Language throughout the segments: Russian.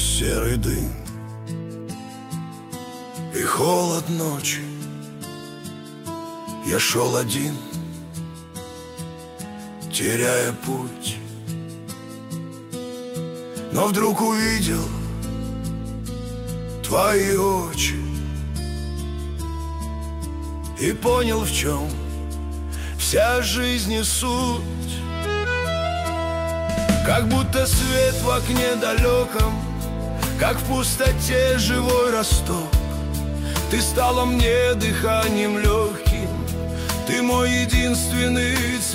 серый дым и холод ночи. Я шел один, теряя путь, но вдруг увидел твои очи и понял, в чем вся жизнь и суть. Как будто свет в окне далеком, как в пустоте живой росток. Ты стала мне дыханием легким, ты мой единственный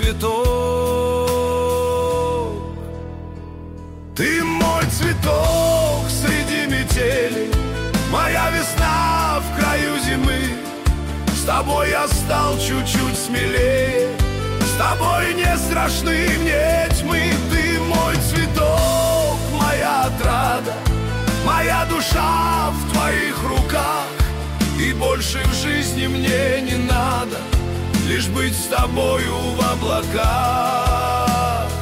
цветок. Ты мой цветок среди метели, моя весна в краю зимы. С тобой я стал чуть-чуть смелее, с тобой не страшны мне тьмы. Ты мой цветок, моя отрада, моя душа в твоих руках. И больше в жизни мне не надо, лишь быть с тобою в облаках.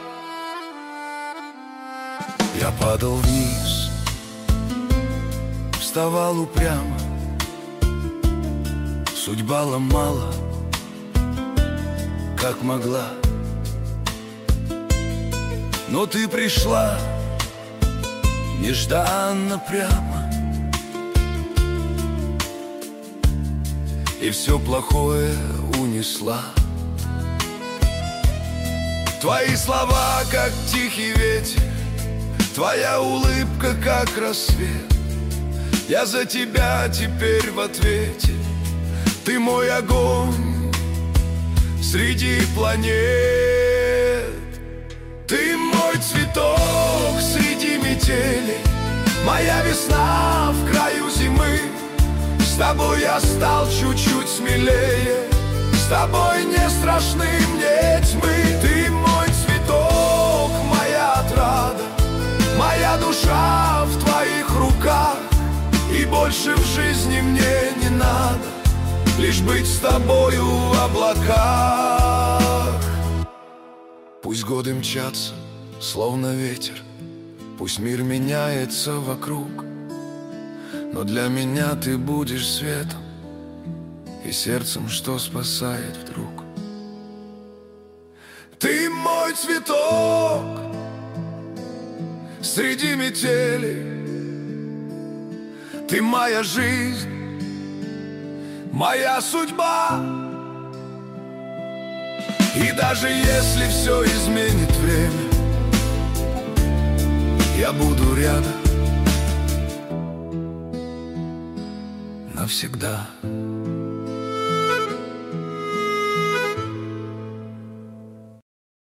Я падал вниз, вставал упрямо, судьба ломала, как могла. Но ты пришла нежданно прямо, и все плохое унесла. Твои слова, как тихий ветер, твоя улыбка, как рассвет. Я за тебя теперь в ответе. Ты мой огонь среди планет. Ты мой цветок среди метели, моя весна в краю зимы. С тобой я стал чуть-чуть смелее, с тобой не страшны мне тьмы. Ты мой цветок, моя отрада, моя душа в твоих руках. И больше в жизни мне не надо, лишь быть с тобою в облаках. Пусть годы мчатся, словно ветер, пусть мир меняется вокруг, но для меня ты будешь светом и сердцем, что спасает вдруг. Ты мой цветок среди метели, ты моя жизнь, моя судьба. И даже если все изменит время, я буду рядом навсегда.